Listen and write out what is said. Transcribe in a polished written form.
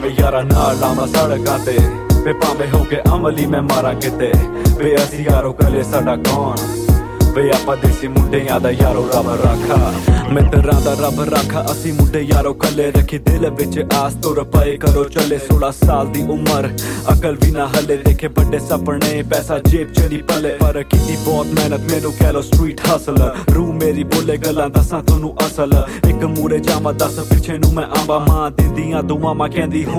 यारा नाल लावां सड़कां ते वे भावें हो के अमली मैं मारा किते वे असी यारो कले साडा कौन वे आपां देसी मुंडियां दा यारो रब राखा मित्तरां दा रब राखा असी मुंडे यारो कले रखी दिल विच आस तुर पए करो चले 16 साल दी उम्र अकल भी ना हले देखे बड़े सपने पैसा जेब च नहीं पले पर कीती बहुत मेहनत मैनू कह लो स्ट्रीट हसलर रूह मेरी बोले गल्लां दसां तैनू असल एक मूरे जावा दस पिछे नू मैं आंबा मां दिंदियां दुआवां कहंदी